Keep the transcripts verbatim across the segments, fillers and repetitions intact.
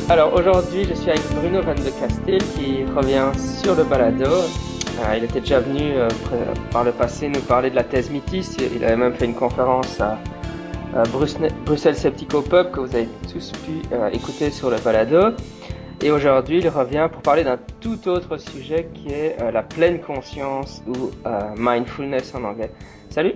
Alors aujourd'hui, je suis avec Bruno Van de Castel qui revient sur le balado. Euh, il était déjà venu euh, par le passé nous parler de la thèse Mythis. Il avait même fait une conférence à, à Bruxelles, Bruxelles Sceptico Pub que vous avez tous pu euh, écouter sur le balado. Et aujourd'hui, il revient pour parler d'un tout autre sujet qui est euh, la pleine conscience ou euh, mindfulness en anglais. Salut.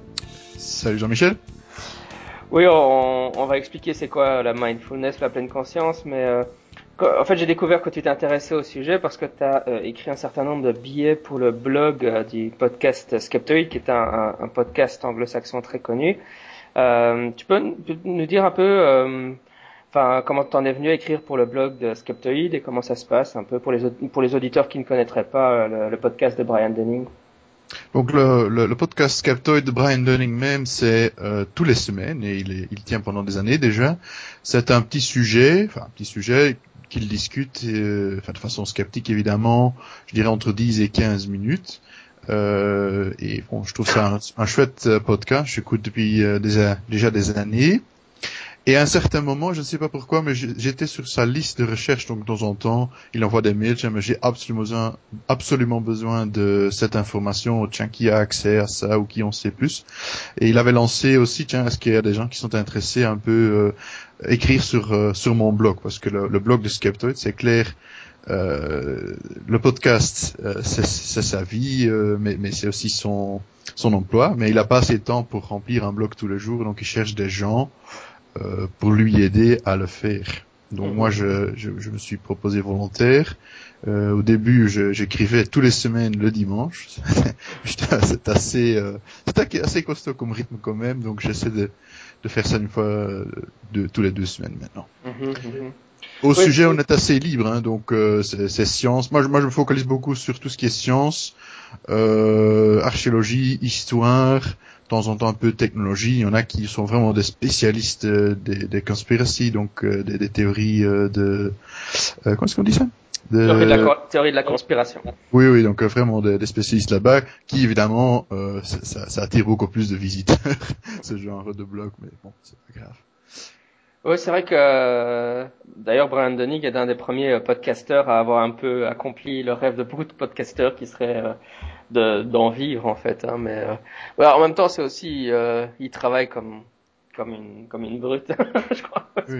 Salut Jean-Michel. Oui, on, on va expliquer c'est quoi la mindfulness, la pleine conscience, mais euh, en fait j'ai découvert que tu t'intéressais au sujet parce que tu as euh, écrit un certain nombre de billets pour le blog euh, du podcast Skeptoid, qui est un, un, un podcast anglo-saxon très connu. Euh, tu peux nous dire un peu, euh, enfin, comment t'en es venu à écrire pour le blog de Skeptoid et comment ça se passe un peu pour les pour les auditeurs qui ne connaîtraient pas euh, le, le podcast de Brian Dunning. Donc le, le, le podcast Skeptoid de Brian Dunning même, c'est euh, tous les semaines et il, est, il tient pendant des années déjà. C'est un petit sujet, enfin un petit sujet qu'il discute, euh, enfin de façon sceptique évidemment, je dirais entre dix et quinze minutes. Euh, et bon, je trouve ça un, un chouette podcast. J'écoute depuis euh, des, déjà des années. Et à un certain moment, je ne sais pas pourquoi, mais j'étais sur sa liste de recherche, donc de temps en temps, il envoie des mails, tiens, mais j'ai absolument besoin, absolument besoin de cette information, tiens, qui a accès à ça ou qui en sait plus. Et il avait lancé aussi, tiens, est-ce qu'il y a des gens qui sont intéressés à un peu euh, écrire sur euh, sur mon blog, parce que le, le blog de Skeptoid, c'est clair. Euh, le podcast, euh, c'est, c'est sa vie, euh, mais, mais c'est aussi son son emploi. Mais il a pas assez de temps pour remplir un blog tous les jours, donc il cherche des gens Euh, pour lui aider à le faire. Donc moi, je, je, je me suis proposé volontaire. Euh, au début, je, j'écrivais tous les semaines le dimanche. c'est assez, euh, c'est assez costaud comme rythme quand même. Donc j'essaie de, de faire ça une fois, de, tous les deux semaines maintenant. Mm-hmm, mm-hmm. Au Oui. sujet, on est assez libre, hein, donc euh, c'est, c'est science. Moi je, moi, je me focalise beaucoup sur tout ce qui est science, euh, archéologie, histoire, de temps en temps un peu de technologie. Il y en a qui sont vraiment des spécialistes euh, des, des conspiracies, donc euh, des, des théories euh, de... Euh, comment est-ce qu'on dit ça de... Théorie de la, théorie de la conspiration. Oui, oui, donc euh, vraiment des, des spécialistes là-bas, qui évidemment, euh, ça, ça, ça attire beaucoup plus de visiteurs, ce genre de blog, mais bon, c'est pas grave. Oui, c'est vrai que euh, d'ailleurs Brian Dunning est un des premiers euh, podcasteurs à avoir un peu accompli le rêve de beaucoup de podcasteurs qui serait euh, de d'en vivre en fait. Hein, mais euh, ouais, en même temps, c'est aussi euh, il travaille comme comme une comme une brute, je crois. Oui.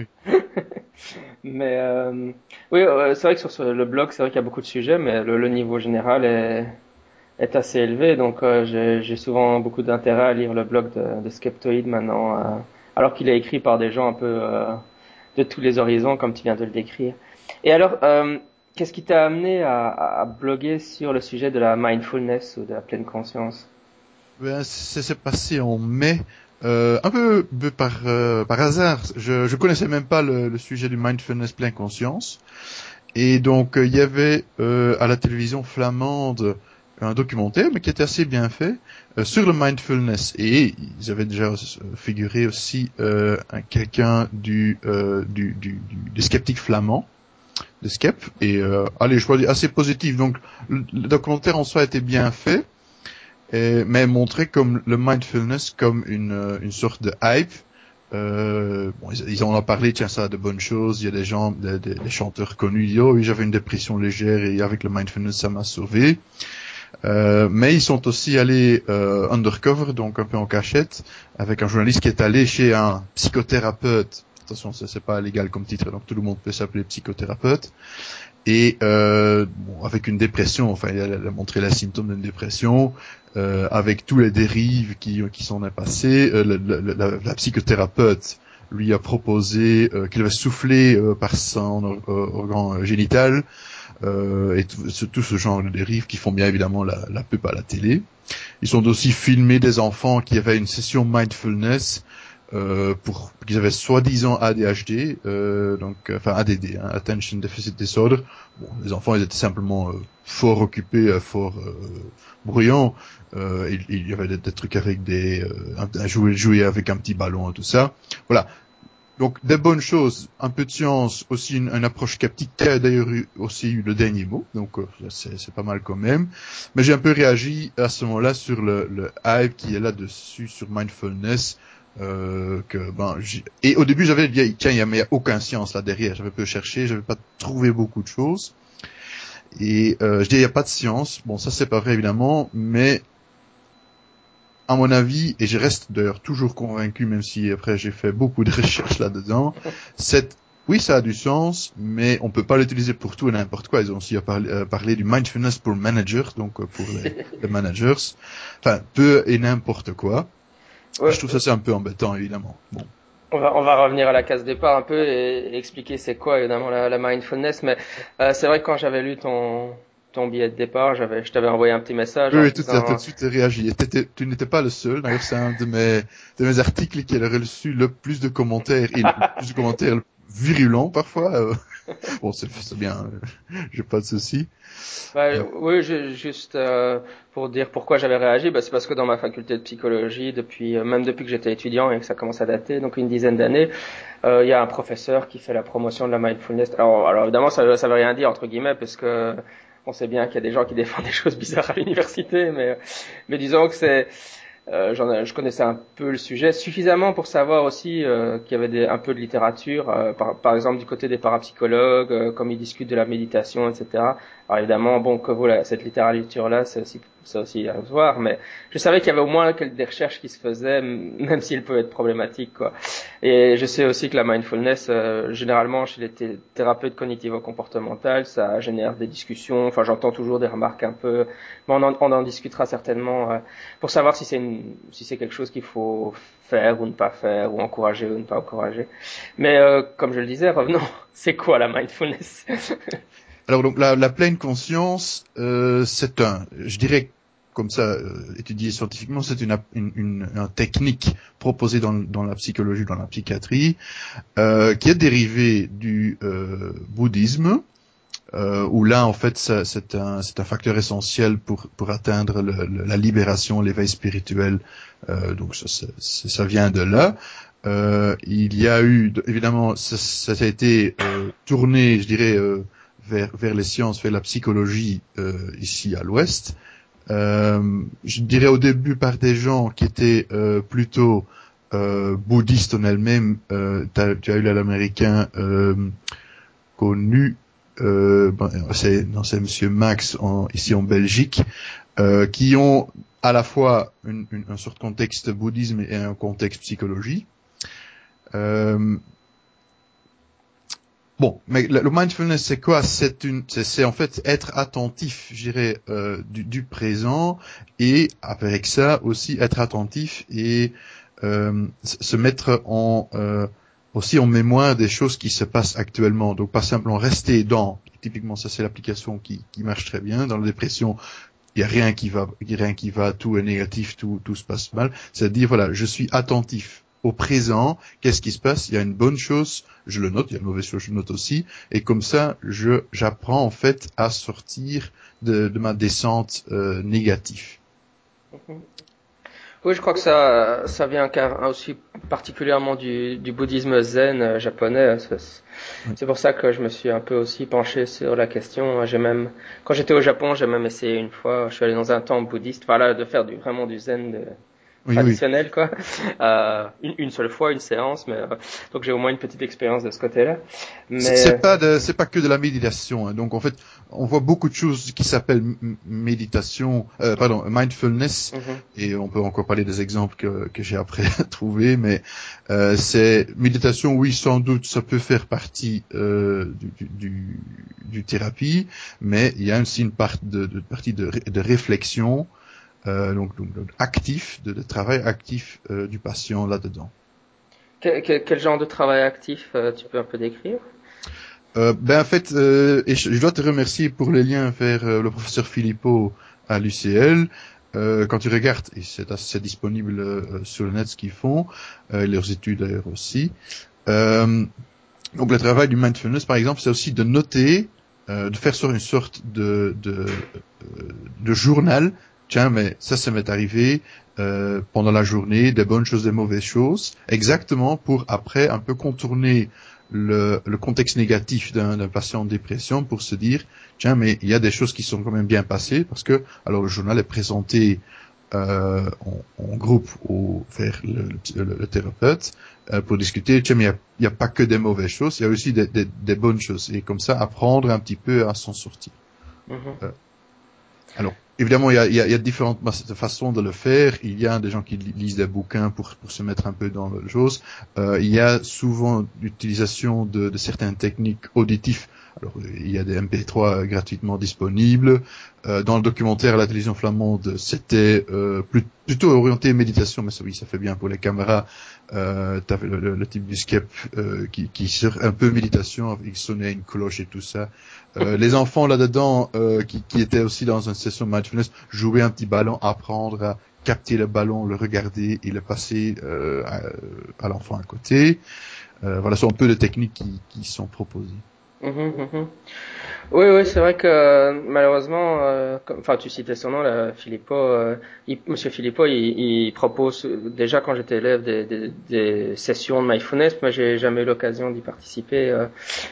Mais euh, oui, euh, c'est vrai que sur ce- le blog, c'est vrai qu'il y a beaucoup de sujets, mais le, le niveau général est est assez élevé, donc euh, j'ai j'ai souvent beaucoup d'intérêt à lire le blog de, de Skeptoid maintenant, euh, alors qu'il est écrit par des gens un peu euh, de tous les horizons, comme tu viens de le décrire. Et alors, euh, qu'est-ce qui t'a amené à, à bloguer sur le sujet de la mindfulness ou de la pleine conscience? Ben, ça s'est passé en mai, euh, un peu, peu par euh, par hasard. Je je connaissais même pas le, le sujet du mindfulness plein conscience. Et donc euh, il y avait euh, à la télévision flamande un documentaire, mais qui était assez bien fait, euh, sur le mindfulness. Et ils avaient déjà euh, figuré aussi euh, un, quelqu'un du, euh, du, du, du des sceptiques flamands, de Skep. Et euh, allez, je crois assez positif. Donc le, le documentaire en soi était bien fait. Et, mais montré comme le mindfulness comme une, euh, une sorte de hype. Euh, bon, ils, ils en ont parlé, tiens, ça a de bonnes choses. Il y a des gens, des, des, des chanteurs connus, ils disent, oh oui, j'avais une dépression légère et avec le mindfulness, ça m'a sauvé. Euh, mais ils sont aussi allés euh, undercover, donc un peu en cachette, avec un journaliste qui est allé chez un psychothérapeute. Attention, c'est, c'est pas légal comme titre, donc tout le monde peut s'appeler psychothérapeute. Et euh, bon, avec une dépression, enfin, elle a montré les symptômes d'une dépression, euh, avec tous les dérives qui, qui s'en est passé. Euh, le, le, la, la psychothérapeute lui a proposé euh, qu'il va souffler euh, par son or, organe génital, euh, et tout ce, tout ce genre de dérives qui font bien évidemment la, la pub à la télé. Ils ont aussi filmé des enfants qui avaient une session mindfulness, euh, pour qu'ils avaient soi-disant A D H D, euh, donc enfin A D D, hein, Attention Deficit Disorder. Bon, les enfants ils étaient simplement euh, fort occupés, euh, fort euh, bruyants. Euh, il, il y avait des, des trucs avec des euh, jouer, jouer avec un petit ballon et tout ça. Voilà. Donc des bonnes choses, un peu de science, aussi une, une approche sceptique qui a d'ailleurs eu, aussi eu le dernier mot, donc euh, c'est, c'est pas mal quand même. Mais j'ai un peu réagi à ce moment-là sur le, le hype qui est là-dessus sur mindfulness. Euh, que ben j'ai- et au début j'avais dit tiens il y a, mais il y a aucun science là derrière, j'avais peu cherché, j'avais pas trouvé beaucoup de choses et euh, je dis il y a pas de science, bon ça c'est pas vrai évidemment, mais à mon avis, et je reste d'ailleurs toujours convaincu même si après j'ai fait beaucoup de recherches là-dedans, cette oui ça a du sens, mais on peut pas l'utiliser pour tout et n'importe quoi. Ils ont aussi parlé, euh, parlé du mindfulness pour managers, donc euh, pour les, les managers, enfin peu et n'importe quoi. Ouais, Je trouve ça c'est un peu embêtant évidemment. Bon. on va, on va revenir à la case départ un peu et, et expliquer c'est quoi évidemment la, la mindfulness. Mais euh, c'est vrai que quand j'avais lu ton, ton billet de départ, j'avais, je t'avais envoyé un petit message Oui, en oui, te tout à tout de disant suite réagi. Et t'étais- tu n'étais pas le seul. D'ailleurs, c'est un de mes, de mes articles qui a reçu le plus de commentaires et le plus de commentaires virulents parfois. Euh, bon, c'est c'est bien. euh, J'ai pas de souci. bah, Euh, oui, ju- juste euh, pour dire pourquoi j'avais réagi, bah, c'est parce que dans ma faculté de psychologie, depuis euh, même depuis que j'étais étudiant et que ça commence à dater, donc une dizaine d'années, euh, il y a un professeur qui fait la promotion de la mindfulness. Alors, alors évidemment, ça, ça veut rien dire entre guillemets, parce que on sait bien qu'il y a des gens qui défendent des choses bizarres à l'université, mais mais disons que c'est Euh, j'en ai- je connaissais un peu le sujet suffisamment pour savoir aussi euh, qu'il y avait des, un peu de littérature, euh, par, par exemple du côté des parapsychologues, euh, comme ils discutent de la méditation, et cetera. Alors évidemment, bon, que voilà, cette littérature-là, c'est aussi, c'est aussi à voir, mais je savais qu'il y avait au moins quelques des recherches qui se faisaient, m- même si elles peuvent être problématiques, quoi. Et je sais aussi que la mindfulness, euh, généralement chez les thé- thérapeutes cognitivo-comportementales, ça génère des discussions. Enfin, j'entends toujours des remarques un peu, mais on en, on en discutera certainement. Euh, pour savoir si c'est une, si c'est quelque chose qu'il faut faire ou ne pas faire, ou encourager ou ne pas encourager. Mais euh, comme je le disais, revenons, c'est quoi la mindfulness? alors donc la, la pleine conscience, euh, c'est un, je dirais comme ça, euh, étudié scientifiquement, c'est une, une, une, une technique proposée dans, dans la psychologie, dans la psychiatrie, euh, qui est dérivée du euh, bouddhisme. Euh, où là en fait ça, c'est un c'est un facteur essentiel pour pour atteindre le, le, la libération, l'éveil spirituel. Euh, donc ça, ça ça vient de là. Euh, il y a eu évidemment ça, ça a été euh, tourné, je dirais, euh, vers vers les sciences, vers la psychologie euh, ici à l'Ouest. Euh, je dirais au début par des gens qui étaient euh, plutôt euh, bouddhistes en elles-mêmes. Euh, tu as eu l'américain euh, connu, euh, bon, c'est non, c'est Monsieur Max en, ici en Belgique, euh, qui ont à la fois une, une, un sort de contexte bouddhisme et un contexte psychologie. Euh, bon, mais le, le mindfulness c'est quoi? C'est une, c'est, c'est en fait être attentif, je dirais, euh, du, du présent et avec ça aussi être attentif et euh, se mettre en euh, aussi en mémoire des choses qui se passent actuellement. Donc pas simplement rester dans. Typiquement, ça c'est l'application qui, qui marche très bien. Dans la dépression, il y a rien qui va, il y a rien qui va, tout est négatif, tout, tout se passe mal. C'est-à-dire voilà, je suis attentif au présent. Qu'est-ce qui se passe? Il y a une bonne chose, je le note. Il y a une mauvaise chose, je le note aussi. Et comme ça, je j'apprends en fait à sortir de, de ma descente euh, négative. Oui, je crois que ça, ça vient car aussi particulièrement du, du bouddhisme zen euh, japonais. C'est Oui. c'est pour ça que je me suis un peu aussi penché sur la question. J'ai même, quand j'étais au Japon, j'ai même essayé une fois. Je suis allé dans un temple bouddhiste, voilà, de faire du vraiment du zen de, Oui, oui. traditionnel, quoi. Euh, une, une seule fois, une séance, mais euh, donc j'ai au moins une petite expérience de ce côté-là. C'est Mais c'est pas de, c'est pas que de la méditation. Hein. Donc en fait, on voit beaucoup de choses qui s'appellent m- méditation, euh, pardon, mindfulness, mhm. et on peut encore parler des exemples que, que j'ai après trouvé. Mais euh, c'est méditation, oui, sans doute, ça peut faire partie euh, du, du, du, du thérapie, mais il y a aussi une part de, de partie de, ré- de réflexion, euh, donc, donc, donc actif, de, de travail actif euh, du patient là-dedans. Quel, quel, quel genre de travail actif euh, tu peux un peu décrire? Euh, ben en fait, euh, et je, je dois te remercier pour les liens vers euh, le professeur Philippot à l'U C L. Euh, quand tu regardes, et c'est assez disponible euh, sur le net ce qu'ils font, euh, leurs études d'ailleurs aussi. Euh, donc le travail du mindfulness, par exemple, c'est aussi de noter, euh, de faire sur une sorte de, de, euh, de journal. Tiens, mais ça, ça m'est arrivé euh, pendant la journée, des bonnes choses, des mauvaises choses, exactement pour après un peu contourner le, le contexte négatif d'un, d'un patient en dépression pour se dire, tiens, mais il y a des choses qui sont quand même bien passées parce que, alors le journal est présenté euh, en, en groupe au, vers le, le, le, le thérapeute euh, pour discuter. Il n'y a, y a pas que des mauvaises choses, il y a aussi des, des, des bonnes choses. Et comme ça, apprendre un petit peu à s'en sortir. Mm-hmm. Euh, alors, évidemment, il y a, y, a, y a différentes façons de le faire. Il y a des gens qui lisent des bouquins pour, pour se mettre un peu dans la chose. Euh, il y a souvent l'utilisation de, de certaines techniques auditives. Alors, il y a des M P trois gratuitement disponibles. Euh, dans le documentaire La télévision flamande, c'était euh, plus, plutôt orienté méditation, mais ça, oui, ça fait bien pour les caméras. Euh, t'avais le, le, le type du skep euh, qui, qui sur un peu méditation, il sonnait une cloche et tout ça. Euh, les enfants là-dedans euh, qui, qui étaient aussi dans une session mindfulness jouaient un petit ballon, apprendre à capter le ballon, le regarder et le passer euh, à, à l'enfant à côté. Euh, voilà, ce sont un peu de techniques qui, qui sont proposées. Mmh, mmh. Oui, oui, c'est vrai que euh, malheureusement, euh, comme, enfin, tu citais son nom, là, Philippot, euh, il, Monsieur Philippot, il, il propose déjà quand j'étais élève des, des, des sessions de mindfulness. Moi, j'ai jamais eu l'occasion d'y participer. Euh,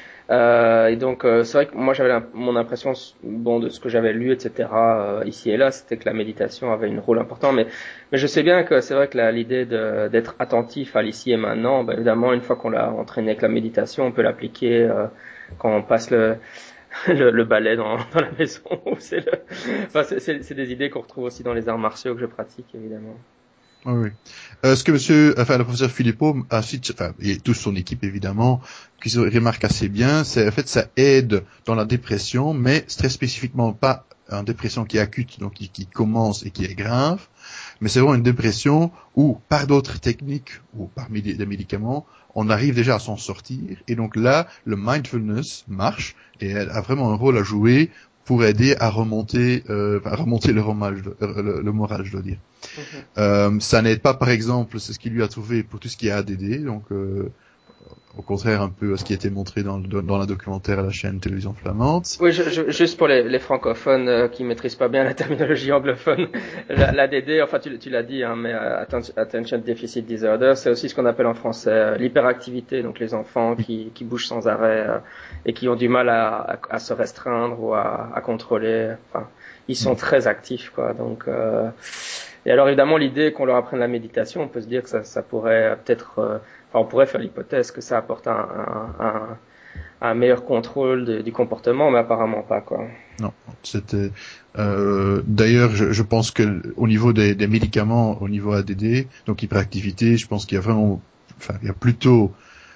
euh, et donc, euh, c'est vrai que moi, j'avais la, mon impression, bon, de ce que j'avais lu, et cetera. Euh, ici et là, c'était que la méditation avait un rôle important. Mais, mais je sais bien que c'est vrai que la, l'idée de, d'être attentif à l'ici et maintenant, ben, évidemment, une fois qu'on l'a entraîné avec la méditation, on peut l'appliquer euh, quand on passe le le, le ballet dans, dans la maison. C'est, le... enfin, c'est, c'est, c'est des idées qu'on retrouve aussi dans les arts martiaux que je pratique, évidemment. Oui, oui. Euh, ce que monsieur, enfin, le professeur Philippot a cité, enfin, et toute son équipe évidemment, qui se remarque assez bien, c'est en fait ça aide dans la dépression, mais très spécifiquement pas une dépression qui est acute, donc qui, qui commence et qui est grave, mais c'est vraiment une dépression où par d'autres techniques ou par des médicaments, on arrive déjà à s'en sortir. Et donc là, le mindfulness marche et elle a vraiment un rôle à jouer pour aider à remonter, euh, à remonter le, moral, le, le moral, je dois dire. Mm-hmm. Euh, ça n'aide pas, par exemple, c'est ce qu'il lui a trouvé pour tout ce qui est A D D, donc euh, au contraire un peu à ce qui a été montré dans, le, dans la documentaire à la chaîne Télévision Flamande. Oui, je, je, juste pour les, les francophones euh, qui maîtrisent pas bien la terminologie anglophone, la, l'A D D, enfin tu, tu l'as dit, hein, mais euh, Attention Deficit Disorder, c'est aussi ce qu'on appelle en français euh, l'hyperactivité, donc les enfants qui, qui bougent sans arrêt euh, et qui ont du mal à, à, à se restreindre ou à, à contrôler. Enfin, ils sont très actifs, quoi. Donc, euh, et alors évidemment, l'idée qu'on leur apprenne la méditation, on peut se dire que ça, ça pourrait peut-être, euh, enfin, on pourrait faire l'hypothèse que ça apporte un, un, un un meilleur contrôle de, du comportement, mais apparemment pas, quoi. Non, c'était. Euh, d'ailleurs, je, je pense que au niveau des, des médicaments, au niveau A D D, donc hyperactivité, je pense qu'il y a vraiment, enfin, il y a plutôt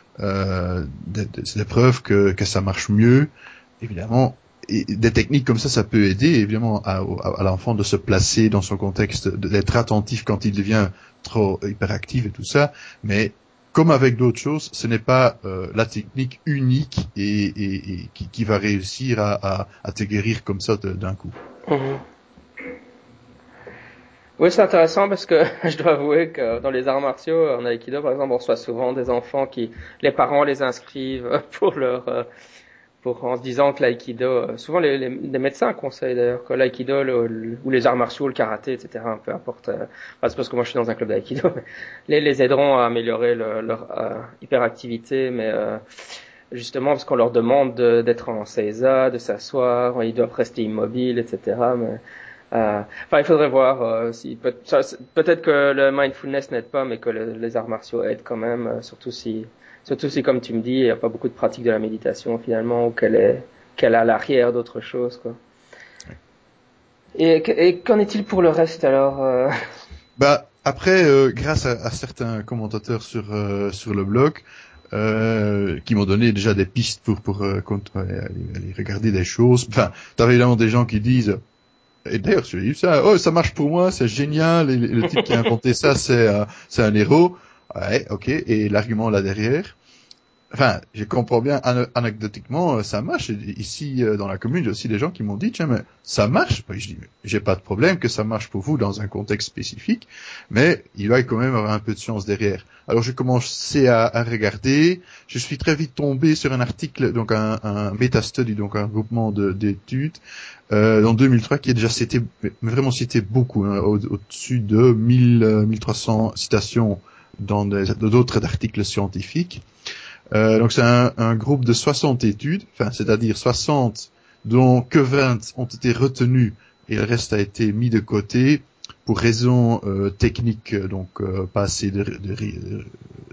euh, des, des preuves que, que ça marche mieux. Évidemment, et des techniques comme ça, ça peut aider évidemment à, à, à l'enfant de se placer dans son contexte, d'être attentif quand il devient trop hyperactif et tout ça. Mais comme avec d'autres choses, ce n'est pas euh, la technique unique et, et, et qui, qui va réussir à, à, à te guérir comme ça de, d'un coup. Mm-hmm. Oui, c'est intéressant parce que je dois avouer que dans les arts martiaux, en Aikido, par exemple, on reçoit souvent des enfants qui, les parents les inscrivent pour leur, euh, pour en se disant que l'aïkido, euh, souvent les, les, les médecins conseillent d'ailleurs que l'aïkido le, le, ou les arts martiaux, le karaté, et cetera, peu importe, euh, enfin, c'est parce que moi je suis dans un club d'aïkido, mais les, les aideront à améliorer le, leur euh, hyperactivité, mais euh, justement parce qu'on leur demande de, d'être en seiza, de s'asseoir, ils doivent rester immobiles, et cetera. Mais euh, enfin, il faudrait voir euh, si peut, ça, peut-être que le mindfulness n'aide pas, mais que le, les arts martiaux aident quand même, euh, surtout si Surtout si, comme tu me dis, il n'y a pas beaucoup de pratique de la méditation finalement, ou qu'elle est, qu'elle est à l'arrière d'autre chose, quoi. Et, et qu'en est-il pour le reste alors euh... Bah après, euh, grâce à, à certains commentateurs sur euh, sur le blog, euh, qui m'ont donné déjà des pistes pour pour euh, aller, aller regarder des choses. Enfin, t'as évidemment des gens qui disent. Et d'ailleurs, je dis ça, oh, ça marche pour moi, c'est génial. Et le, le type qui a inventé ça, c'est euh, c'est un héros. Ouais, ok. Et l'argument là derrière. Enfin, je comprends bien, anecdotiquement, ça marche. Ici, dans la commune, j'ai aussi des gens qui m'ont dit, tiens, mais ça marche. Je dis, j'ai pas de problème que ça marche pour vous dans un contexte spécifique, mais il va quand même avoir un peu de science derrière. Alors, j'ai commencé à, à regarder. Je suis très vite tombé sur un article, donc un, un bêta-study, donc un groupement de, d'études, euh, en deux mille trois, qui a déjà cité, mais vraiment cité beaucoup, hein, au, au-dessus de mille, mille trois cents citations dans des, d'autres articles scientifiques. Euh, donc c'est un, un groupe de soixante études, enfin c'est-à-dire soixante dont que vingt ont été retenues et le reste a été mis de côté pour raisons euh, techniques, donc euh, pas assez de, de, de, de,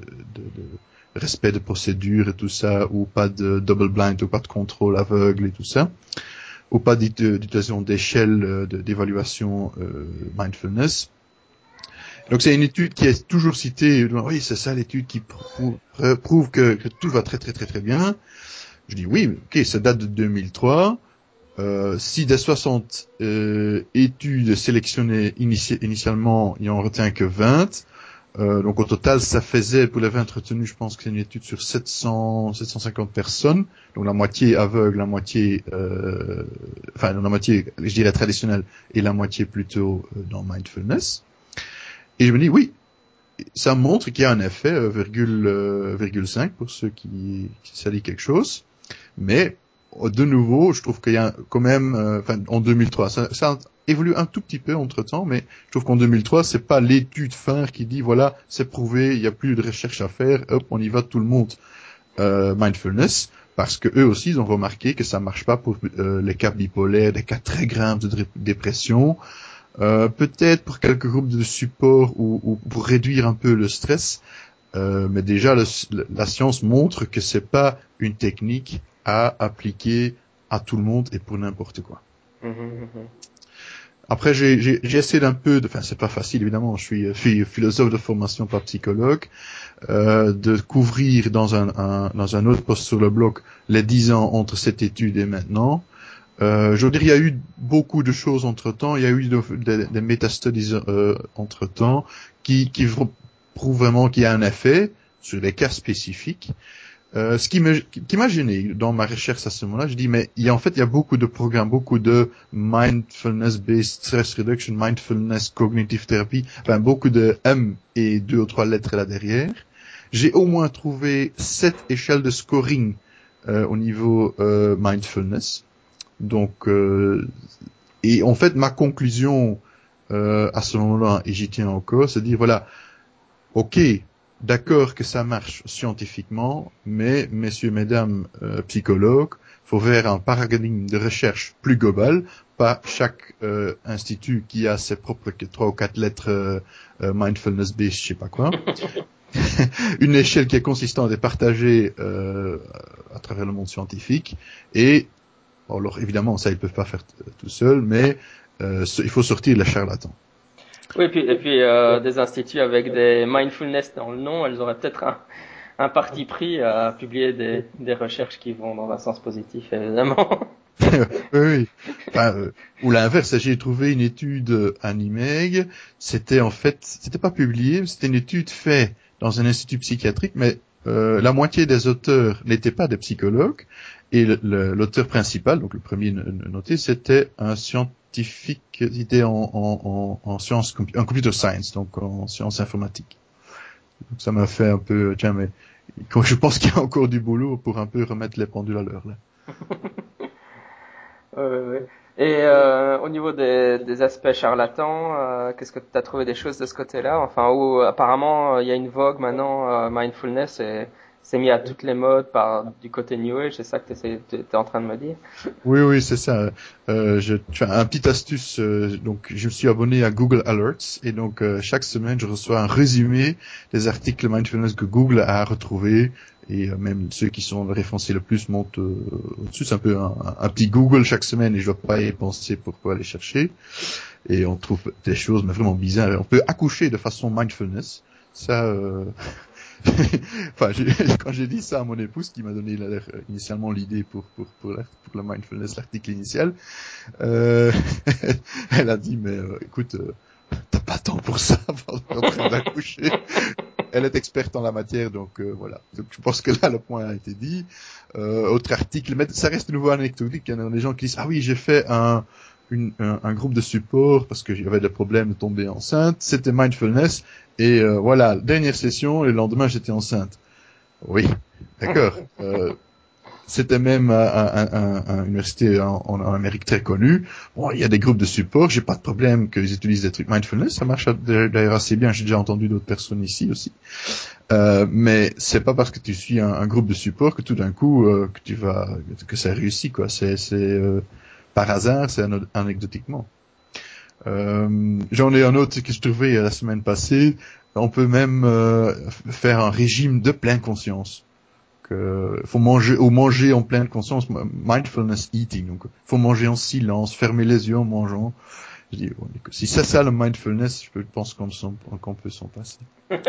de respect de procédure et tout ça, ou pas de double blind, ou pas de contrôle aveugle et tout ça, ou pas d'utilisation d'échelle de, d'évaluation euh, mindfulness. Donc c'est une étude qui est toujours citée. Oui, c'est ça l'étude qui prouve, prouve que, que tout va très très très très bien. Je dis oui, ok, ça date de deux mille trois. Euh, si des soixante euh, études sélectionnées initie, initialement, il en retient que vingt. Euh, donc au total, ça faisait, pour les vingt retenues, je pense que c'est une étude sur sept cents, sept cent cinquante personnes. Donc la moitié aveugle, la moitié, euh, enfin la moitié, je dirais traditionnelle, et la moitié plutôt euh, dans mindfulness. Et je me dis oui, ça montre qu'il y a un effet, euh, virgule, euh, virgule cinq pour ceux qui, qui ça dit quelque chose. Mais de nouveau, je trouve qu'il y a quand même, euh, enfin, en deux mille trois, ça, ça évolue un tout petit peu entre temps, mais je trouve qu'en deux mille trois, c'est pas l'étude phare qui dit voilà, c'est prouvé, il y a plus de recherche à faire, hop, on y va tout le monde. Euh, mindfulness, parce que eux aussi, ils ont remarqué que ça marche pas pour euh, les cas bipolaires, des cas très graves de dépression, euh, peut-être pour quelques groupes de support ou, ou pour réduire un peu le stress. Euh, mais déjà, le, la science montre que c'est pas une technique à appliquer à tout le monde et pour n'importe quoi. Mmh, mmh. Après, j'ai, j'ai, j'ai essayé d'un peu, de, enfin, c'est pas facile évidemment. Je suis, je suis philosophe de formation, pas psychologue, euh, de couvrir dans un, un, dans un autre post sur le blog les dix ans entre cette étude et maintenant. Euh, je veux dire, il y a eu beaucoup de choses entre temps. Il y a eu des, des méta-studies euh, entre temps qui, qui prouvent vraiment qu'il y a un effet sur les cas spécifiques. Euh, ce qui m'a, qui m'a gêné dans ma recherche à ce moment-là, je dis mais il y a en fait il y a beaucoup de programmes, beaucoup de mindfulness-based stress reduction, mindfulness cognitive therapy, enfin beaucoup de M et deux ou trois lettres là derrière. J'ai au moins trouvé sept échelles de scoring euh, au niveau euh, mindfulness. Donc euh, et en fait ma conclusion euh, à ce moment-là, et j'y tiens encore, c'est de dire voilà, ok. D'accord que ça marche scientifiquement, mais messieurs, mesdames, euh, psychologues, faut faire un paradigme de recherche plus global, pas chaque euh, institut qui a ses propres trois ou quatre lettres euh, euh, mindfulness based, je sais pas quoi. Une échelle qui est consistante et partagée euh, à travers le monde scientifique. Et alors évidemment, ça ils peuvent pas faire t- tout seuls, mais euh, il faut sortir les charlatans. Oui, et puis, et puis euh, des instituts avec des mindfulness dans le nom, elles auraient peut-être un, un parti pris à publier des, des recherches qui vont dans un sens positif, évidemment. Oui, oui. Enfin, euh, ou l'inverse, j'ai trouvé une étude à Nimeg. C'était en fait, c'était pas publié, c'était une étude faite dans un institut psychiatrique, mais euh, la moitié des auteurs n'étaient pas des psychologues, et le, le, l'auteur principal, donc le premier noté, c'était un scientifique, il était en, en, en, en sciences, en computer science, donc en sciences informatiques. Donc ça m'a fait un peu, tiens, mais quand je pense qu'il y a encore du boulot pour un peu remettre les pendules à l'heure là. Ouais, ouais, ouais. Et euh, au niveau des, des aspects charlatans, euh, qu'est-ce que tu as trouvé des choses de ce côté-là? Enfin, où apparemment euh, il y a une vogue maintenant, euh, mindfulness, et c'est mis à toutes les modes par du côté New Age, c'est ça que tu es en train de me dire? Oui, oui, c'est ça. Euh, je, tu as un petit astuce. Euh, donc, je me suis abonné à Google Alerts et donc euh, chaque semaine, je reçois un résumé des articles mindfulness que Google a retrouvés et euh, même ceux qui sont référencés le plus montent euh, au-dessus. C'est un peu un, un petit Google chaque semaine et je dois pas y penser pour pouvoir aller chercher. Et on trouve des choses mais vraiment bizarres. On peut accoucher de façon mindfulness. Ça, euh, enfin, j'ai, quand j'ai dit ça à mon épouse, qui m'a donné la, initialement l'idée pour pour pour, la, pour le mindfulness, l'article initial, euh, elle a dit mais euh, écoute, euh, t'as pas temps pour ça en train d'accoucher. Elle est experte en la matière, donc euh, voilà. Donc je pense que là le point a été dit. Euh, autre article, mais ça reste de nouveau anecdotique. Il y a des gens qui disent ah oui j'ai fait un une, un, un groupe de support parce que j'avais des problèmes de tomber enceinte. C'était mindfulness et euh, voilà dernière session et le lendemain j'étais enceinte. Oui, d'accord. Euh, c'était même à, une université en, en, en Amérique très connue. Bon, il y a des groupes de support. J'ai pas de problème qu'ils utilisent des trucs mindfulness. Ça marche d'ailleurs assez bien. J'ai déjà entendu d'autres personnes ici aussi. Euh, mais c'est pas parce que tu suis un, un groupe de support que tout d'un coup euh, que tu vas que ça réussit quoi. C'est c'est euh, par hasard, c'est anecdotiquement. Euh, j'en ai un autre que je trouvais la semaine passée. On peut même euh, faire un régime de pleine conscience. Que faut manger ou manger en pleine conscience, mindfulness eating. Donc, faut manger en silence, fermer les yeux en mangeant. Je dis, bon, si c'est ça le mindfulness, je pense qu'on, qu'on peut s'en passer.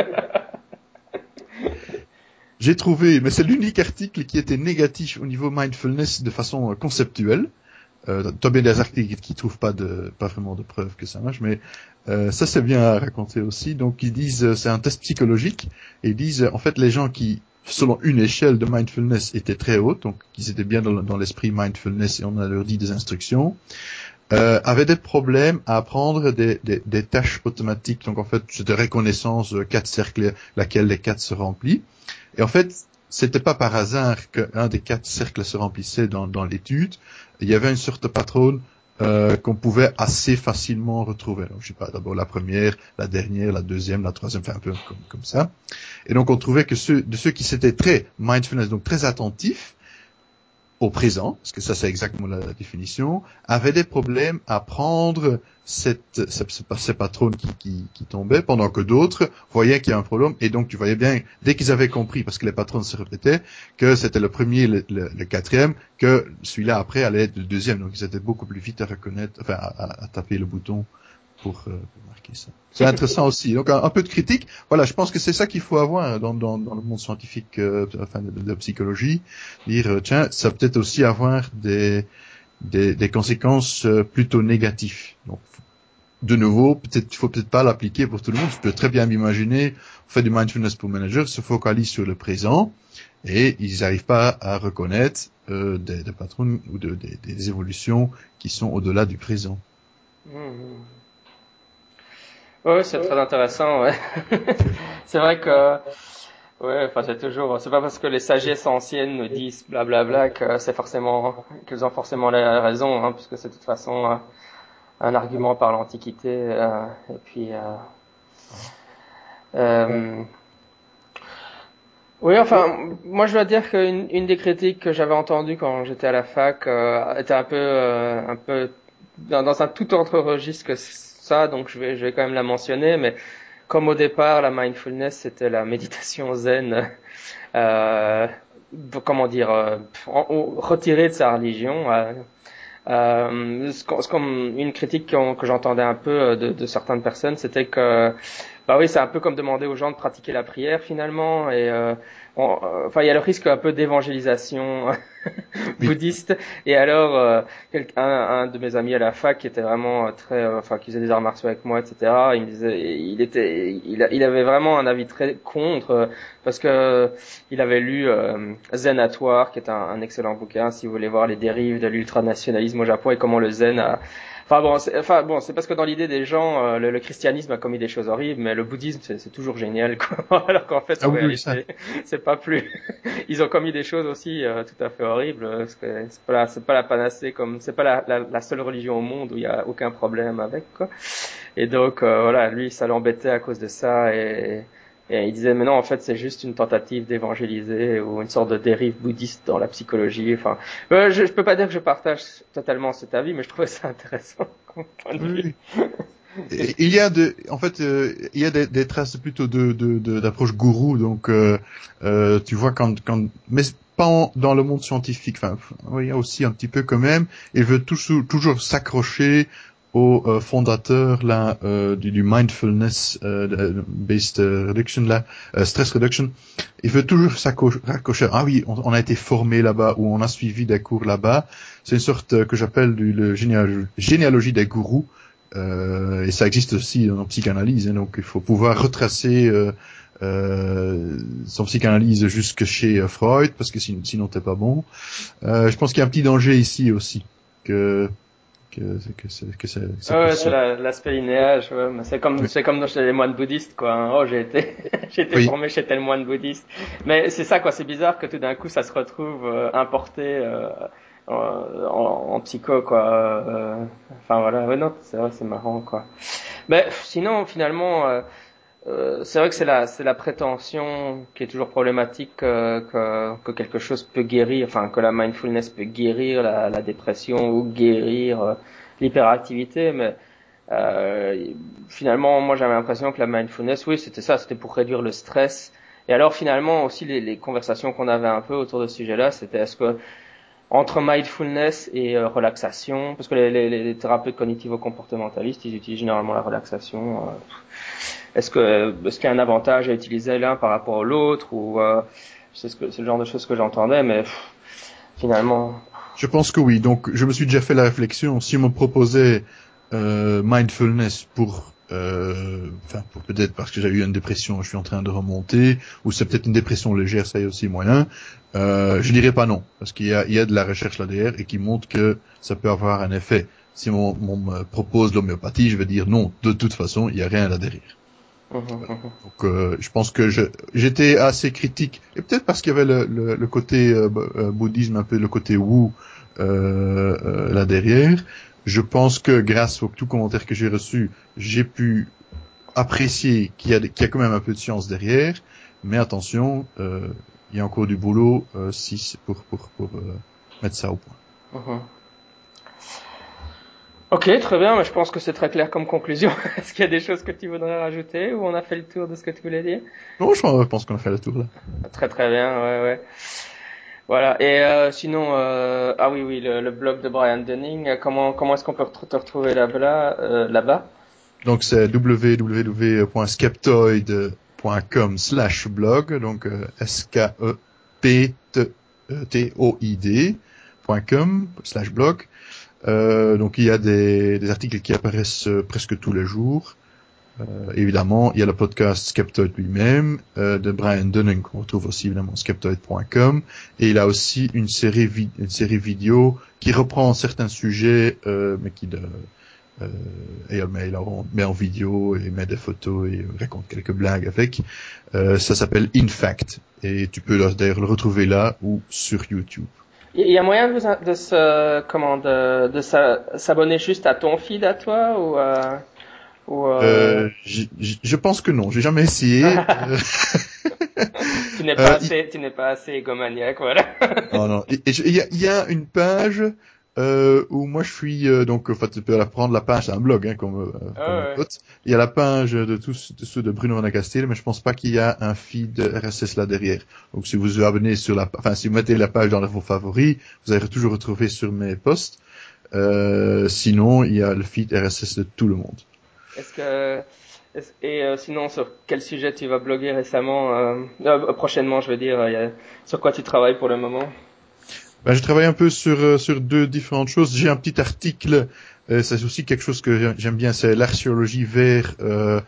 J'ai trouvé, mais c'est l'unique article qui était négatif au niveau mindfulness de façon conceptuelle. Euh, t'as bien des articles qui trouvent pas de, pas vraiment de preuves que ça marche, mais euh, ça c'est bien à raconter aussi. Donc ils disent, euh, c'est un test psychologique, et ils disent, euh, en fait, les gens qui, selon une échelle de mindfulness, étaient très hautes, donc ils étaient bien dans, dans l'esprit mindfulness et on a leur dit des instructions, euh, avaient des problèmes à apprendre des, des, des tâches automatiques. Donc en fait, c'est de reconnaissance, euh, quatre cercles, laquelle les quatre se remplit. Et en fait, c'était pas par hasard qu'un des quatre cercles se remplissait dans, dans l'étude. Il y avait une sorte de patron euh, qu'on pouvait assez facilement retrouver. Donc, je sais pas, d'abord la première, la dernière, la deuxième, la troisième, enfin un peu comme, comme ça. Et donc on trouvait que ceux de ceux qui s'étaient très mindfulness, donc très attentifs au présent, parce que ça c'est exactement la, la définition, avaient des problèmes à prendre cette, ce, ce, ces patrons qui, qui, qui tombaient, pendant que d'autres voyaient qu'il y a un problème, et donc tu voyais bien, dès qu'ils avaient compris, parce que les patrons se répétaient, que c'était le premier, le, le, le quatrième, que celui-là après allait être le deuxième, donc ils étaient beaucoup plus vite à reconnaître, enfin à, à, à taper le bouton pour, euh, pour marquer ça. C'est intéressant aussi. Donc un, un peu de critique. Voilà, je pense que c'est ça qu'il faut avoir dans, dans, dans le monde scientifique, euh, enfin de, de psychologie, dire euh, tiens, ça peut être aussi avoir des des, des conséquences euh, plutôt négatives. Donc de nouveau, peut-être il faut peut-être pas l'appliquer pour tout le monde. Je peux très bien m'imaginer, on fait du mindfulness pour managers, se focalise sur le présent et ils n'arrivent pas à reconnaître euh, des, des patrons ou de, des, des évolutions qui sont au-delà du présent. Mmh. Ouais, c'est très intéressant, ouais. C'est vrai que, ouais, enfin, c'est toujours, c'est pas parce que les sagesses anciennes nous disent blablabla que c'est forcément, qu'elles ont forcément la raison, hein, puisque c'est de toute façon un, un argument par l'Antiquité, euh, et puis, euh, euh, oui, enfin, moi je dois dire qu'une une des critiques que j'avais entendues quand j'étais à la fac euh, était un peu, euh, un peu dans, dans un tout autre registre que ça, donc je vais, je vais quand même la mentionner, mais comme au départ, la mindfulness, c'était la méditation zen, euh, comment dire, euh, retirée de sa religion. Euh, euh, ce, ce comme une critique que j'entendais un peu de, de certaines personnes, c'était que, bah oui, c'est un peu comme demander aux gens de pratiquer la prière finalement, et euh, on, euh, enfin, il y a le risque un peu d'évangélisation Oui. bouddhiste. Et alors, euh, un, un de mes amis à la fac qui était vraiment très, euh, enfin, qui faisait des arts martiaux avec moi, et cetera. Il me disait, il était, il, il avait vraiment un avis très contre euh, parce que il avait lu euh, Zen at War, qui est un, un excellent bouquin si vous voulez voir les dérives de l'ultranationalisme au Japon et comment le Zen a Enfin bon, c'est, enfin bon, c'est parce que dans l'idée des gens, euh, le, le christianisme a commis des choses horribles, mais le bouddhisme c'est, c'est toujours génial, quoi. Alors qu'en fait, Ah en oui, oui, ça. réalité, c'est pas plus. Ils ont commis des choses aussi euh, tout à fait horribles. Parce que c'est pas la, c'est pas la panacée, comme c'est pas la, la, la seule religion au monde où il y a aucun problème avec, quoi. Et donc euh, voilà, lui, ça l'embêtait à cause de ça et et il disait, mais non, en fait, c'est juste une tentative d'évangéliser ou une sorte de dérive bouddhiste dans la psychologie. Enfin, euh, je, je peux pas dire que je partage totalement cet avis, mais je trouvais ça intéressant comme point de Oui, vue. oui. Et il y a de, en fait, euh, il y a des, des traces plutôt de, de, de d'approche gourou. Donc, euh, euh, tu vois quand, quand, mais pas en- dans le monde scientifique. Enfin, oui, il y a aussi un petit peu quand même. Il veut toujours, toujours s'accrocher au euh, fondateur là euh, du, du mindfulness euh, based reduction là, euh, stress reduction. Il veut toujours s'accrocher. Ah oui, on, on a été formé là-bas ou on a suivi des cours là-bas. C'est une sorte euh, que j'appelle du le généalogie, généalogie des gourous. Euh, et ça existe aussi en psychanalyse, hein, donc il faut pouvoir retracer euh, euh, son psychanalyse jusque chez euh, Freud, parce que sinon, sinon t'es pas bon. Euh, je pense qu'il y a un petit danger ici aussi, que que que c'est que c'est c'est Ah pour ouais, c'est ça. la, l'aspect linéage, ouais, mais c'est comme Oui. c'est comme chez les moines bouddhistes, quoi. Hein. Oh, j'ai été j'ai été Oui. formé chez tel moine bouddhiste. Mais c'est ça, quoi. C'est bizarre que tout d'un coup ça se retrouve euh, importé euh, en, en, en psycho, quoi. Euh, Enfin voilà, ouais, non, c'est vrai, c'est marrant, quoi. Mais sinon, finalement, euh, euh, c'est vrai que c'est la c'est la prétention qui est toujours problématique euh, que que quelque chose peut guérir, enfin que la mindfulness peut guérir la, la dépression ou guérir euh, l'hyperactivité, mais Euh, finalement, moi j'avais l'impression que la mindfulness, oui, c'était ça, c'était pour réduire le stress. Et alors finalement aussi les, les conversations qu'on avait un peu autour de ce sujet-là, c'était est-ce que entre mindfulness et euh, relaxation, parce que les, les, les thérapeutes cognitivo-comportementalistes, ils utilisent généralement la relaxation. Euh, est-ce que est-ce qu'il y a un avantage à utiliser l'un par rapport à l'autre ou euh, c'est ce que c'est le genre de choses que j'entendais, mais pff, finalement. Je pense que oui. Donc, je me suis déjà fait la réflexion. Si on me proposait euh, mindfulness pour, euh, enfin, pour peut-être parce que j'ai eu une dépression, je suis en train de remonter, ou c'est peut-être une dépression légère, ça y est aussi moyen. Euh, je dirais pas non, parce qu'il y a, il y a de la recherche là derrière et qui montre que ça peut avoir un effet. Si on, on me propose l'homéopathie, je vais dire non. De toute façon, il y a rien là derrière. Mmh, Voilà. mmh. Donc, euh, je pense que je, j'étais assez critique, et peut-être parce qu'il y avait le, le, le côté euh, euh, bouddhisme, un peu le côté woo euh, euh, là derrière. Je pense que grâce au tout commentaire que j'ai reçu, j'ai pu apprécier qu'il y a, qu'il y a quand même un peu de science derrière. Mais attention, euh, il y a encore du boulot euh, si c'est pour pour pour euh, mettre ça au point. Mmh. Ok, très bien, mais je pense que c'est très clair comme conclusion. Est-ce qu'il y a des choses que tu voudrais rajouter ou on a fait le tour de ce que tu voulais dire? Non, je pense qu'on a fait le tour là. Très très bien, ouais, ouais. Voilà. Et euh, sinon, euh, ah oui, oui, le, le blog de Brian Dunning. euh, Comment comment est-ce qu'on peut te retrouver là-bas, euh, là-bas? Donc c'est w w w point skeptoid point com slash blog, donc euh, S K E P T O I D point com slash blog. Euh, donc il y a des, des articles qui apparaissent euh, presque tous les jours. Euh, évidemment, il y a le podcast Skeptoid lui-même euh, de Brian Dunning qu'on retrouve aussi évidemment skeptoid point com, et il a aussi une série vi- une série vidéo qui reprend certains sujets euh, mais qui de, euh, et elle met, en, met en vidéo et met des photos et raconte quelques blagues avec. Euh, ça s'appelle In Fact et tu peux d'ailleurs le retrouver là ou sur YouTube. Il y a moyen de, vous- de se comment de, de s'a- s'abonner juste à ton feed à toi ou euh, ou euh, Euh, j- j- je pense que non, j'ai jamais essayé. Euh, tu n'es pas euh, il- assez tu n'es pas assez égomaniaque, voilà. non, non. Et- et je- Il y, a, il y a une page euh, où moi je suis euh, donc enfin tu peux la prendre la page, c'est un blog hein, comme euh, Ah comme un ouais. pote. Il y a la page de tous de ceux de Bruno Van Castel, mais je pense pas qu'il y a un feed R S S là derrière. Donc si vous vous abonnez sur la, enfin si vous mettez la page dans vos favoris, vous allez toujours retrouver sur mes posts. Euh, sinon il y a le feed R S S de tout le monde. Est-ce que est-ce- et euh, sinon sur quel sujet tu vas bloguer récemment euh, euh, prochainement, je veux dire, euh, y a- sur quoi tu travailles pour le moment? Ben, je travaille un peu sur euh, sur deux différentes choses. J'ai un petit article, euh, c'est aussi quelque chose que j'aime bien, c'est l'archéologie vers euh,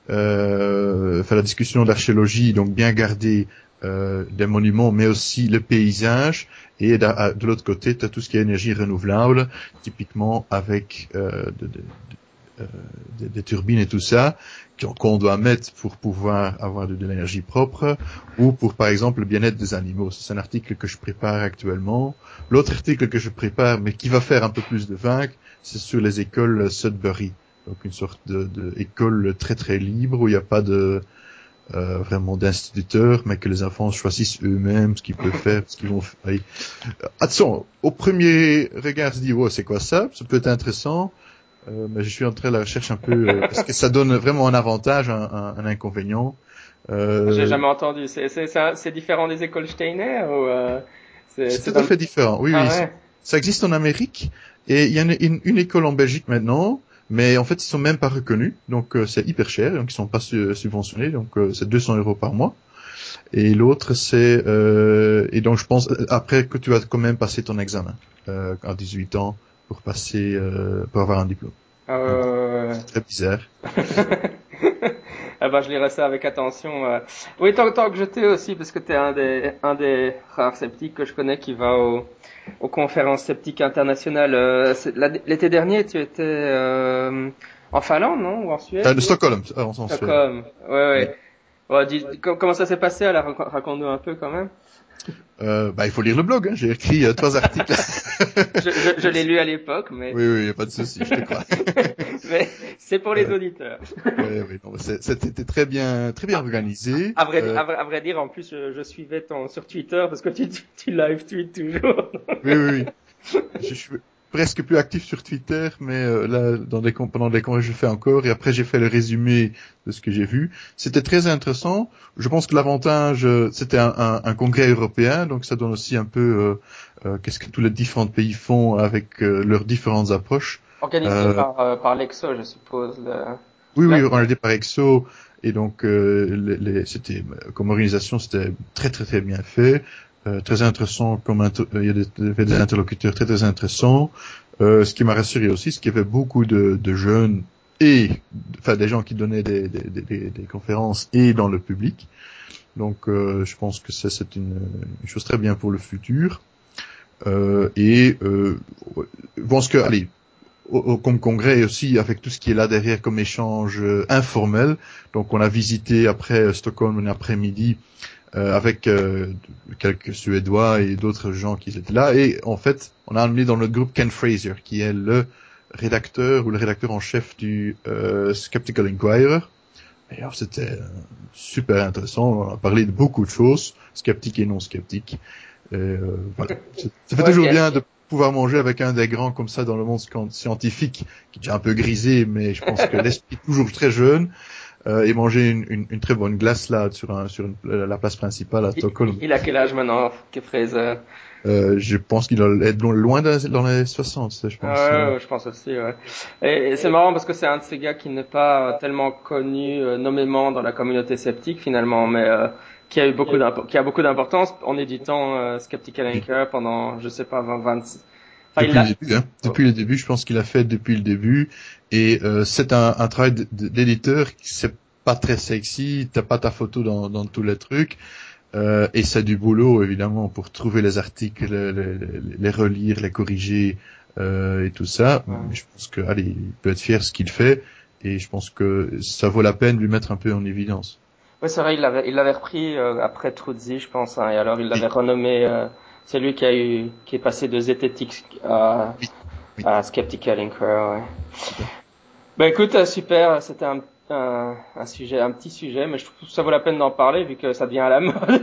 euh, enfin la discussion d'archéologie, donc bien garder euh, des monuments, mais aussi le paysage. Et de, de l'autre côté, tu as tout ce qui est énergie renouvelable, typiquement avec euh, de, de, euh, des, des turbines et tout ça qu'on doit mettre pour pouvoir avoir de, de l'énergie propre, ou pour par exemple le bien-être des animaux. C'est un article que je prépare actuellement. L'autre article que je prépare, mais qui va faire un peu plus de vagues, c'est sur les écoles Sudbury. Donc une sorte de, de école très très libre où il n'y a pas de euh, vraiment d'instituteurs, mais que les enfants choisissent eux-mêmes ce qu'ils peuvent faire, ce qu'ils vont faire. Oui. Attention, au premier regard, se dit oh c'est quoi ça? Ça peut être intéressant. Euh, mais je suis en train de la recherche un peu. Euh, est-ce que ça donne vraiment un avantage, un, un, un inconvénient? J'ai euh, jamais entendu. C'est c'est ça- c'est différent des écoles Steiner ou euh, c'est C'est c'est tout à dans le... fait différent. Oui, Ah oui. ouais. Ça existe en Amérique et il y a une, une, une école en Belgique maintenant, mais en fait ils sont même pas reconnus, donc euh, c'est hyper cher, donc ils sont pas su- subventionnés, donc euh, c'est deux cents euros par mois. Et l'autre c'est euh, et donc je pense euh, après que tu vas quand même passer ton examen euh, à dix-huit ans pour passer euh, pour avoir un diplôme. Ah ouais, Donc ouais, c'est très bizarre. ouais. Ah bah, je lirai ça avec attention. euh. Oui, tant, tant que je t'ai aussi, parce que t'es un des, un des rares sceptiques que je connais qui va au, aux conférences sceptiques internationales. Euh, c'est- la- L'été dernier, tu étais euh, en Finlande, non? Ou en Euh, Suède? de Stockholm, euh, en Suède. Stockholm. Ouais, Oui. ouais. Ouais, dis- com- comment ça s'est passé? Alors, rac- raconte-nous un peu quand même. Euh, bah, il faut lire le blog, hein. J'ai écrit euh, trois articles. Je, je, je l'ai lu à l'époque, mais, Oui, oui, y a pas de souci, je te crois. mais c'est pour les Euh, auditeurs. oui, oui, non, c'est- c'était très bien, très bien Ah, organisé. à vrai, di- Euh, à vrai, à vrai dire, en plus, je, je suivais ton sur Twitter parce que tu, tu, tu live tweets toujours. oui, oui, oui. Je suis, presque plus actif sur Twitter, mais euh, là, dans des, pendant des congrès, je le fais encore. Et après, j'ai fait le résumé de ce que j'ai vu. C'était très intéressant. Je pense que l'avantage, euh, c'était un, un, un congrès européen, donc ça donne aussi un peu euh, euh, qu'est-ce que tous les différents pays font avec euh, leurs différentes approches. Organisé Euh, par, euh, par l'Exo, je suppose. Le... oui, oui, Là, organisé par Exo. Et donc, euh, les, les, c'était comme organisation, c'était très, très, très bien fait. Euh, très intéressant, comme inter- il y a des, il y avait des interlocuteurs très très intéressants. Euh, ce qui m'a rassuré aussi, c'est qu'il y avait beaucoup de, de jeunes et, enfin, des gens qui donnaient des, des, des, des conférences et dans le public. Donc, euh, je pense que ça, c'est une, une chose très bien pour le futur. Euh, et euh, je pense que, allez, au, au comme congrès aussi avec tout ce qui est là derrière comme échange euh, informel. Donc, on a visité après euh, Stockholm un après-midi. Euh, avec euh, quelques Suédois et d'autres gens qui étaient là. Et en fait, on a amené dans notre groupe Ken Fraser, qui est le rédacteur ou le rédacteur en chef du euh, Skeptical Inquirer. Et alors, c'était euh, super intéressant. On a parlé de beaucoup de choses, sceptiques et non sceptiques. Et, euh, voilà. Ça fait ouais, toujours puis, bien de pouvoir manger avec un des grands comme ça dans le monde scientifique, qui est déjà un peu grisé, mais je pense que l'esprit est toujours très jeune. Euh, et manger une, une, une très bonne glace là sur un, sur une, la place principale à il, il, Stockholm. il a quel âge maintenant, que Fraser? Euh, je pense qu'il doit être loin dans, dans les soixante, ça, je pense. Ah Euh. ouais, ouais, je pense aussi, ouais. Et, et c'est marrant parce que c'est un de ces gars qui n'est pas tellement connu euh, nommément dans la communauté sceptique finalement, mais euh, qui a eu beaucoup d'impo- qui a beaucoup d'importance en éditant euh, Skeptical Oui. Anchor pendant, je sais pas, vingt, vingt. Enfin, il Depuis le l'a. début, hein. Depuis le début, je pense qu'il a fait depuis le début. Et euh, c'est un, un travail d- d- d'éditeur qui c'est pas très sexy. T'as pas ta photo dans, dans tous les trucs. Euh, et c'est du boulot évidemment pour trouver les articles, les, les, les relire, les corriger euh, et tout ça. Ouais, Mais je pense que, allez, il peut être fier de ce qu'il fait. Et je pense que ça vaut la peine de lui mettre un peu en évidence. ouais, c'est vrai, il l'avait, il l'avait repris euh, après Truzzi, je pense, hein, et alors il l'avait Oui, renommé. Euh, c'est lui qui a eu, qui est passé de Zététique à, oui, oui, à Skeptical Anchor, ouais. tout à fait. Bah écoute, euh, super, c'était un, un, un sujet, un petit sujet, mais je trouve que ça vaut la peine d'en parler vu que ça devient à la mode.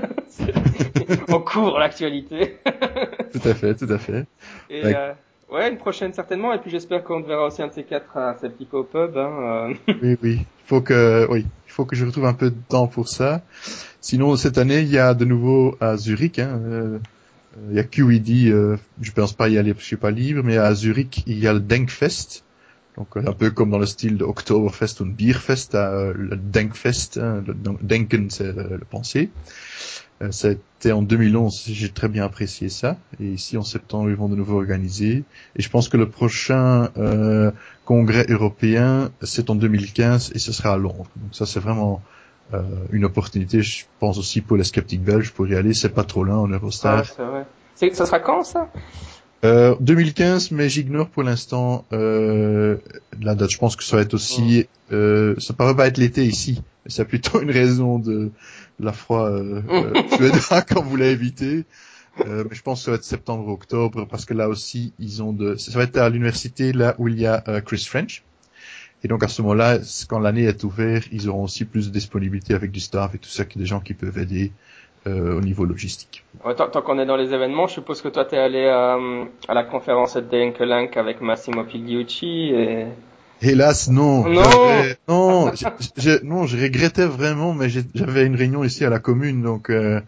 On couvre l'actualité. Tout à fait, tout à fait. Et Ouais, euh, ouais, une prochaine certainement, et puis j'espère qu'on te verra aussi un de ces quatre à Septico Pub. Hein, euh. oui, oui. Il faut que, oui, il faut que je retrouve un peu de temps pour ça. Sinon, cette année, il y a de nouveau à Zurich, hein, euh, il y a Q E D, euh, je pense pas y aller parce que je suis pas libre, mais à Zurich, il y a le Denkfest. Donc, euh, un peu comme dans le style de Oktoberfest ou de Bierfest, euh, le Denkfest, hein, le Denken, c'est le, le penser. Euh, C'était en deux mille onze, j'ai très bien apprécié ça. Et ici, en septembre, ils vont de nouveau organiser. Et je pense que le prochain euh, congrès européen, c'est en deux mille quinze et ce sera à Londres. Donc ça, c'est vraiment euh, une opportunité, je pense aussi pour les sceptiques belges, pour y aller. C'est pas trop loin en Ah, Eurostar. c'est vrai. C'est, ça sera quand ça? Euh, deux mille quinze, mais j'ignore pour l'instant euh, la date. Je pense que ça va être Hmm. aussi, euh, ça ne pas être l'été ici. C'est plutôt une raison de, de la froid euh, euh, suédois quand vous l'avez évité. Euh, mais je pense que ça va être septembre, octobre, parce que là aussi ils ont de, ça va être à l'université là où il y a euh, Chris French. Et donc à ce moment-là, quand l'année est ouverte, ils auront aussi plus de disponibilité avec du staff et tout ça, qui des gens qui peuvent aider euh, au niveau logistique. Ouais, tant, tant qu'on est dans les événements, je suppose que toi t'es allé à, à la conférence de Denkelank avec Massimo Pigliucci et... Hélas, non. Non! J'avais, non, j'ai, j'ai- non, je regrettais vraiment, mais j'ai- j'avais une réunion ici à la commune, donc euh,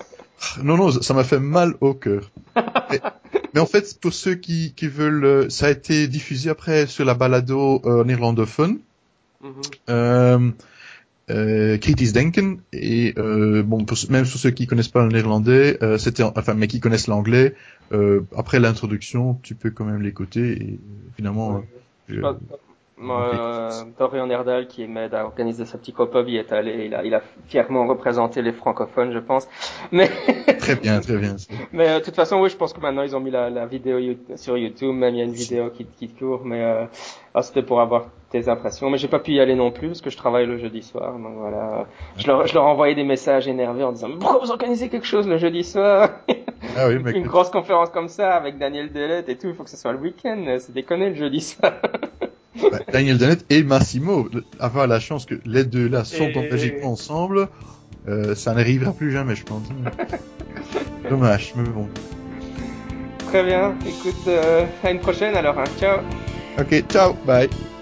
non, non, ça m'a fait mal au cœur. Mais, mais en fait, pour ceux qui, qui veulent, euh, ça a été diffusé après sur la balado euh, néerlandophone, Mhm. euh, euh, Kritisch Denken, et euh, bon, pour, même pour ceux qui connaissent pas le néerlandais, euh, c'était, en- enfin, mais qui connaissent l'anglais, euh, après l'introduction, tu peux quand même l'écouter, et finalement, Ouais. euh, Je je, sais pas, moi, euh, Dorian Erdal qui m'aide à organiser sa petite pop-up, il est allé, il a, il a fièrement représenté les francophones, je pense. Mais, très bien, très bien. mais euh, de toute façon, oui, je pense que maintenant ils ont mis la, la vidéo you- sur YouTube, même il y a une vidéo qui, qui court, mais euh, ah, c'était pour avoir tes impressions. Mais j'ai pas pu y aller non plus parce que je travaille le jeudi soir, donc voilà. Je leur, je leur envoyais des messages énervés en disant mais pourquoi vous organisez quelque chose le jeudi soir? Ah oui, une, mais une écoute, grosse conférence comme ça avec Daniel Delette et tout, il faut que ce soit le week-end, c'est déconné le jeudi soir. bah, Daniel Dennett et Massimo, le- avoir la chance que les deux là sont en Belgique Et ensemble, euh, ça n'arrivera plus jamais, je pense. Dommage, mais bon. très bien. Écoute, euh, à une prochaine alors. Hein. Ciao. Ok, ciao, bye.